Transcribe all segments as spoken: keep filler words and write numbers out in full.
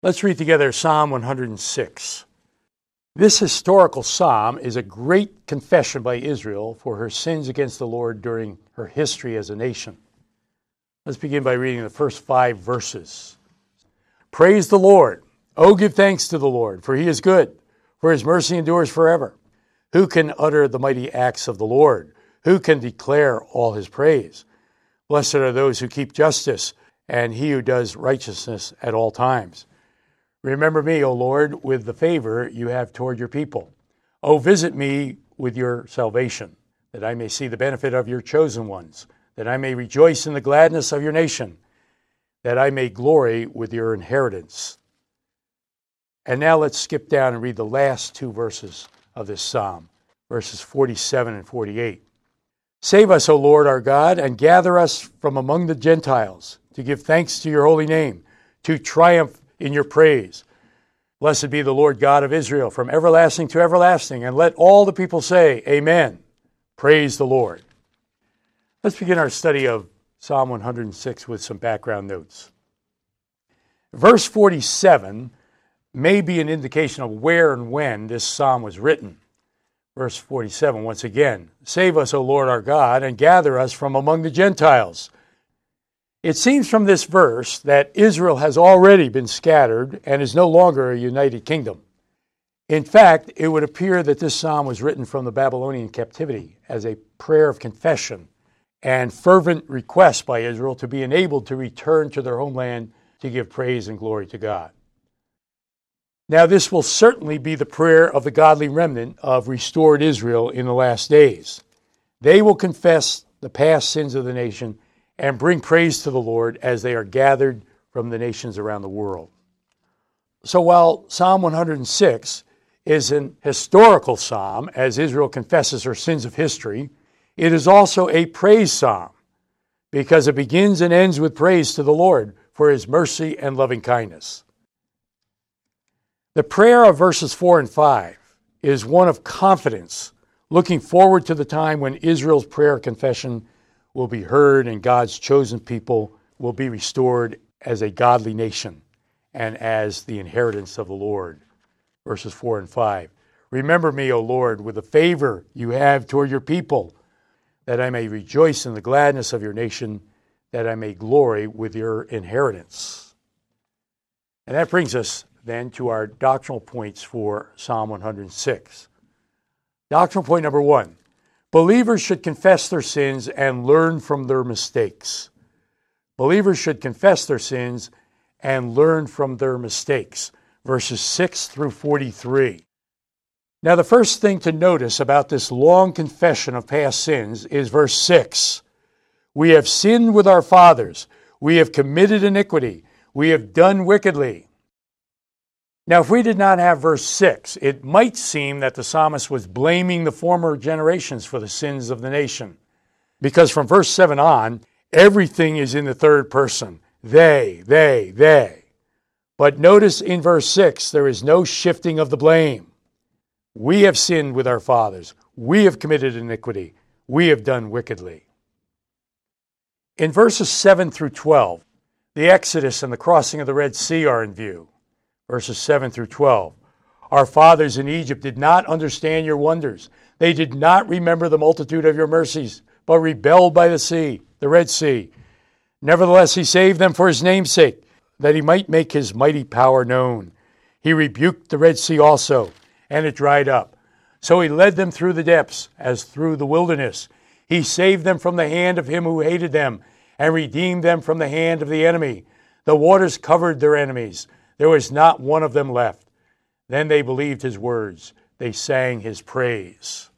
Let's read together Psalm one hundred six. This historical psalm is a great confession by Israel for her sins against the Lord during her history as a nation. Let's begin by reading the first five verses. Praise the Lord. Oh, give thanks to the Lord, for he is good, for his mercy endures forever. Who can utter the mighty acts of the Lord? Who can declare all his praise? Blessed are those who keep justice, and he who does righteousness at all times. Remember me, O Lord, with the favor you have toward your people. O visit me with your salvation, that I may see the benefit of your chosen ones, that I may rejoice in the gladness of your nation, that I may glory with your inheritance. And now let's skip down and read the last two verses of this psalm, verses forty-seven and forty-eight. Save us, O Lord our God, and gather us from among the Gentiles, to give thanks to your holy name, to triumph in your praise. Blessed be the Lord God of Israel, from everlasting to everlasting, and let all the people say, Amen. Praise the Lord. Let's begin our study of Psalm one hundred six with some background notes. Verse forty-seven may be an indication of where and when this psalm was written. Verse forty-seven, once again, save us, O Lord our God, and gather us from among the Gentiles. It seems from this verse that Israel has already been scattered and is no longer a united kingdom. In fact, it would appear that this psalm was written from the Babylonian captivity as a prayer of confession and fervent request by Israel to be enabled to return to their homeland to give praise and glory to God. Now, this will certainly be the prayer of the godly remnant of restored Israel in the last days. They will confess the past sins of the nation and bring praise to the Lord as they are gathered from the nations around the world. So while Psalm one hundred six is an historical psalm, as Israel confesses her sins of history, it is also a praise psalm, because it begins and ends with praise to the Lord for his mercy and loving kindness. The prayer of verses four and five is one of confidence, looking forward to the time when Israel's prayer confession will be heard and God's chosen people will be restored as a godly nation and as the inheritance of the Lord. Verses four and five. Remember me, O Lord, with the favor you have toward your people, that I may rejoice in the gladness of your nation, that I may glory with your inheritance. And that brings us then to our doctrinal points for Psalm one hundred six. Doctrinal point number one. Believers should confess their sins and learn from their mistakes. Believers should confess their sins and learn from their mistakes. Verses six through forty-three. Now, the first thing to notice about this long confession of past sins is verse six. We have sinned with our fathers. We have committed iniquity. We have done wickedly. Now, if we did not have verse six, it might seem that the psalmist was blaming the former generations for the sins of the nation. Because from verse seven on, everything is in the third person. They, they, they. But notice in verse six, there is no shifting of the blame. We have sinned with our fathers. We have committed iniquity. We have done wickedly. In verses seven through twelve, the Exodus and the crossing of the Red Sea are in view. Verses seven through twelve. Our fathers in Egypt did not understand your wonders. They did not remember the multitude of your mercies, but rebelled by the sea, the Red Sea. Nevertheless, he saved them for his name's sake, that he might make his mighty power known. He rebuked the Red Sea also, and it dried up. So he led them through the depths, as through the wilderness. He saved them from the hand of him who hated them, and redeemed them from the hand of the enemy. The waters covered their enemies. There was not one of them left. Then they believed his words. They sang his praise.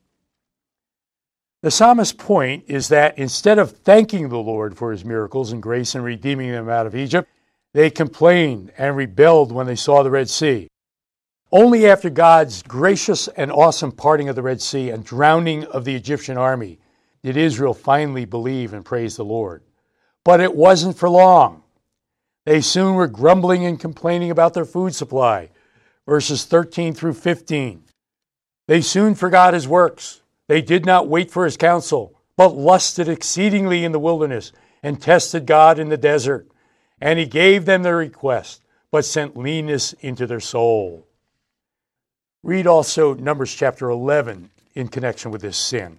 The psalmist's point is that instead of thanking the Lord for his miracles and grace in redeeming them out of Egypt, they complained and rebelled when they saw the Red Sea. Only after God's gracious and awesome parting of the Red Sea and drowning of the Egyptian army did Israel finally believe and praise the Lord. But it wasn't for long. They soon were grumbling and complaining about their food supply. Verses thirteen through fifteen. They soon forgot his works. They did not wait for his counsel, but lusted exceedingly in the wilderness and tested God in the desert. And he gave them their request, but sent leanness into their soul. Read also Numbers chapter eleven in connection with this sin.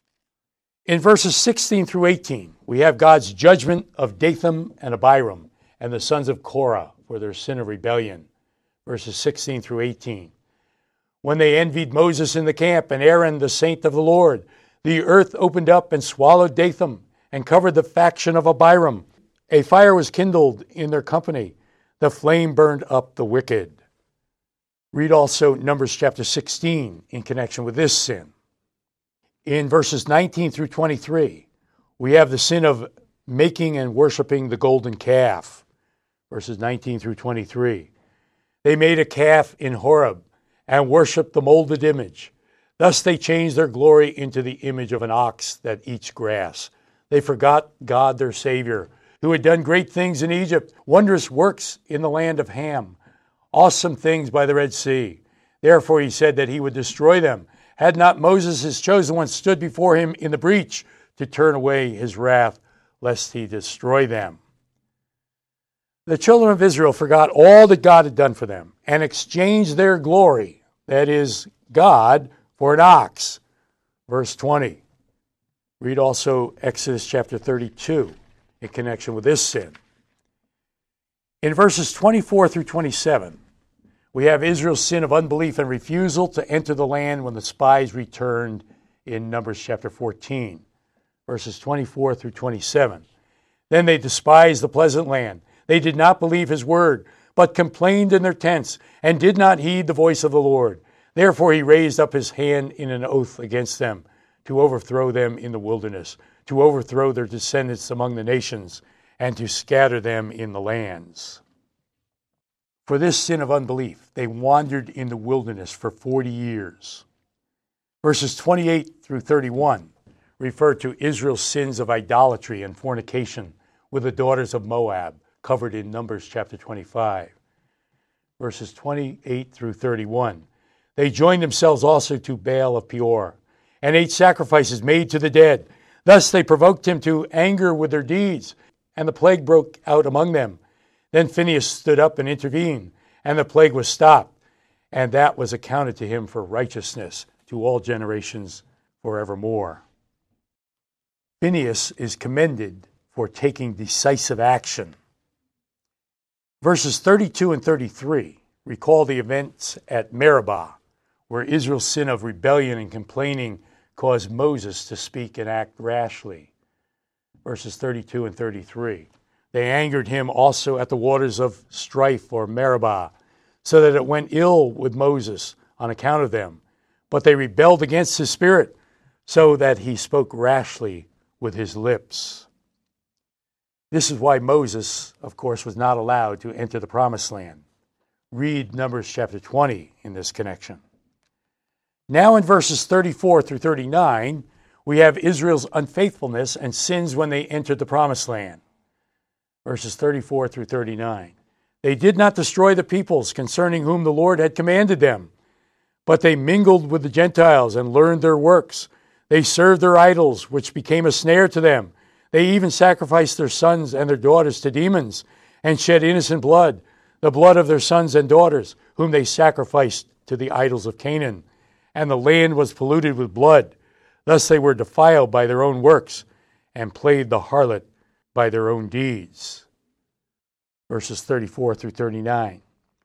In verses sixteen through eighteen, we have God's judgment of Dathan and Abiram and the sons of Korah for their sin of rebellion. Verses sixteen through eighteen. When they envied Moses in the camp and Aaron the saint of the Lord, the earth opened up and swallowed Dathan and covered the faction of Abiram. A fire was kindled in their company. The flame burned up the wicked. Read also Numbers chapter sixteen in connection with this sin. In verses nineteen through twenty-three, we have the sin of making and worshiping the golden calf. Verses nineteen through twenty-three. They made a calf in Horeb and worshipped the molded image. Thus they changed their glory into the image of an ox that eats grass. They forgot God their Savior, who had done great things in Egypt, wondrous works in the land of Ham, awesome things by the Red Sea. Therefore he said that he would destroy them, had not Moses, his chosen one, stood before him in the breach to turn away his wrath, lest he destroy them. The children of Israel forgot all that God had done for them and exchanged their glory, that is, God, for an ox. Verse twenty. Read also Exodus chapter thirty-two in connection with this sin. In verses twenty-four through twenty-seven, we have Israel's sin of unbelief and refusal to enter the land when the spies returned in Numbers chapter fourteen. Verses twenty-four through twenty-seven. Then they despised the pleasant land. They did not believe his word, but complained in their tents and did not heed the voice of the Lord. Therefore he raised up his hand in an oath against them to overthrow them in the wilderness, to overthrow their descendants among the nations, and to scatter them in the lands. For this sin of unbelief, they wandered in the wilderness for forty years. Verses twenty-eight through thirty-one refer to Israel's sins of idolatry and fornication with the daughters of Moab, covered in Numbers chapter twenty-five. Verses twenty-eight through thirty-one. They joined themselves also to Baal of Peor, and ate sacrifices made to the dead. Thus they provoked him to anger with their deeds, and the plague broke out among them. Then Phinehas stood up and intervened, and the plague was stopped, and that was accounted to him for righteousness to all generations forevermore. Phinehas is commended for taking decisive action. Verses thirty-two and thirty-three recall the events at Meribah, where Israel's sin of rebellion and complaining caused Moses to speak and act rashly. Verses thirty-two and thirty-three. They angered him also at the waters of strife, or Meribah, so that it went ill with Moses on account of them. But they rebelled against his spirit, so that he spoke rashly with his lips. This is why Moses, of course, was not allowed to enter the promised land. Read Numbers chapter twenty in this connection. Now in verses thirty-four through thirty-nine, we have Israel's unfaithfulness and sins when they entered the promised land. Verses thirty-four through thirty-nine. They did not destroy the peoples concerning whom the Lord had commanded them, but they mingled with the Gentiles and learned their works. They served their idols, which became a snare to them. They even sacrificed their sons and their daughters to demons and shed innocent blood, the blood of their sons and daughters, whom they sacrificed to the idols of Canaan. And the land was polluted with blood. Thus they were defiled by their own works and played the harlot by their own deeds. Verses thirty-four through thirty-nine.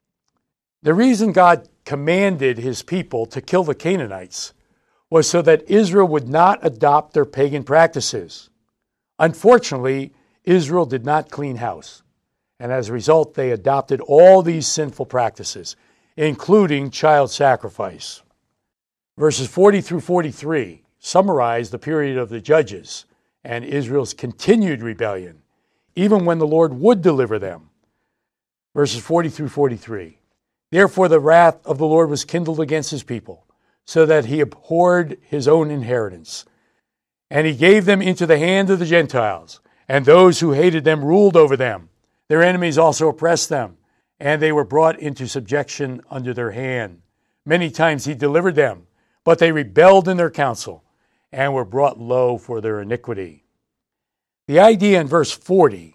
The reason God commanded his people to kill the Canaanites was so that Israel would not adopt their pagan practices. Unfortunately, Israel did not clean house, and as a result, they adopted all these sinful practices, including child sacrifice. Verses forty through forty-three summarize the period of the judges and Israel's continued rebellion, even when the Lord would deliver them. Verses forty through forty-three. Therefore the wrath of the Lord was kindled against his people, so that he abhorred his own inheritance. And he gave them into the hand of the Gentiles, and those who hated them ruled over them. Their enemies also oppressed them, and they were brought into subjection under their hand. Many times he delivered them, but they rebelled in their counsel, and were brought low for their iniquity. The idea in verse forty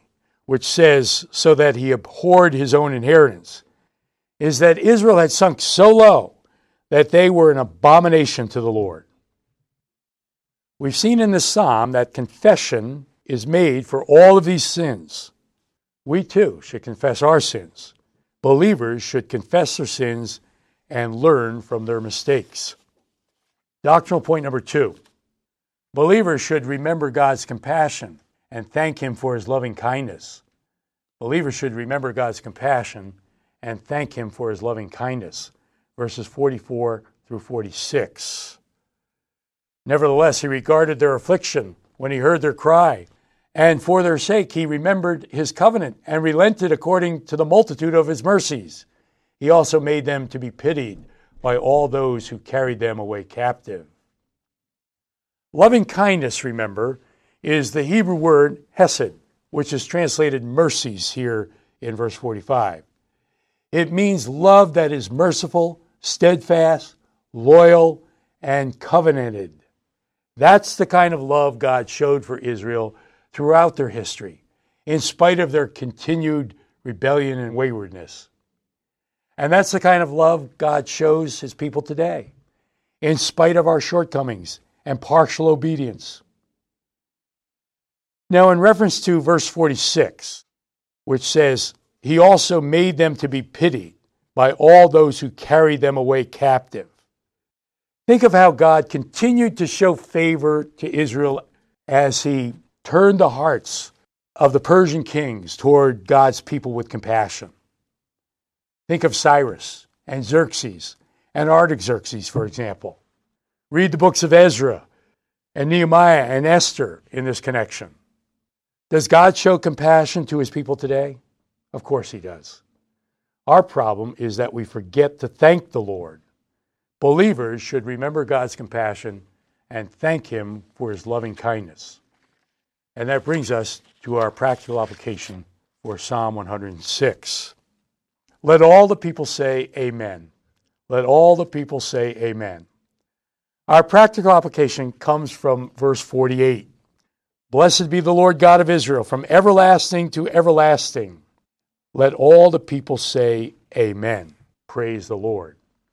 which says, so that he abhorred his own inheritance, is that Israel had sunk so low that they were an abomination to the Lord. We've seen in this psalm that confession is made for all of these sins. We too should confess our sins. Believers should confess their sins and learn from their mistakes. Doctrinal point number two. Believers should remember God's compassion and thank Him for His loving kindness. Believers should remember God's compassion and thank Him for His loving kindness. Verses forty-four through forty-six. Nevertheless, He regarded their affliction when He heard their cry, and for their sake He remembered His covenant and relented according to the multitude of His mercies. He also made them to be pitied by all those who carried them away captive. Loving kindness, remember, is the Hebrew word hesed, which is translated mercies here in verse forty-five. It means love that is merciful, steadfast, loyal, and covenanted. That's the kind of love God showed for Israel throughout their history, in spite of their continued rebellion and waywardness. And that's the kind of love God shows His people today, in spite of our shortcomings and partial obedience. Now, in reference to verse forty-six, which says, He also made them to be pitied by all those who carried them away captive. Think of how God continued to show favor to Israel as He turned the hearts of the Persian kings toward God's people with compassion. Think of Cyrus and Xerxes and Artaxerxes, for example. Read the books of Ezra and Nehemiah and Esther in this connection. Does God show compassion to His people today? Of course He does. Our problem is that we forget to thank the Lord. Believers should remember God's compassion and thank Him for His loving kindness. And that brings us to our practical application for Psalm one hundred six. Let all the people say amen. Let all the people say amen. Our practical application comes from verse forty-eight. Blessed be the Lord God of Israel from everlasting to everlasting. Let all the people say amen. Praise the Lord.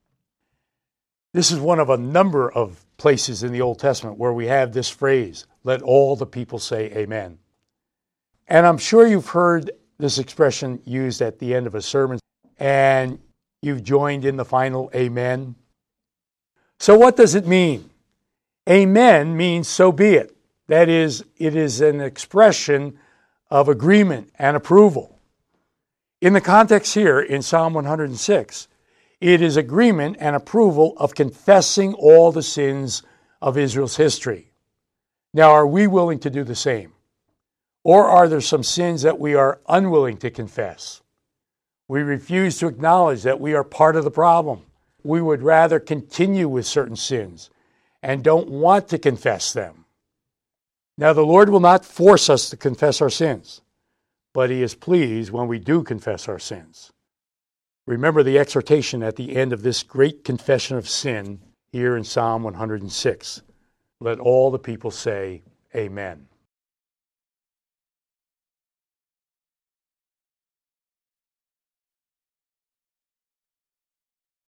This is one of a number of places in the Old Testament where we have this phrase, let all the people say amen. And I'm sure you've heard this expression used at the end of a sermon, and you've joined in the final amen. So what does it mean? Amen means so be it. That is, it is an expression of agreement and approval. In the context here in Psalm one hundred six, it is agreement and approval of confessing all the sins of Israel's history. Now, are we willing to do the same? Or are there some sins that we are unwilling to confess? We refuse to acknowledge that we are part of the problem. We would rather continue with certain sins and don't want to confess them. Now, the Lord will not force us to confess our sins, but He is pleased when we do confess our sins. Remember the exhortation at the end of this great confession of sin here in Psalm one hundred six. Let all the people say, amen.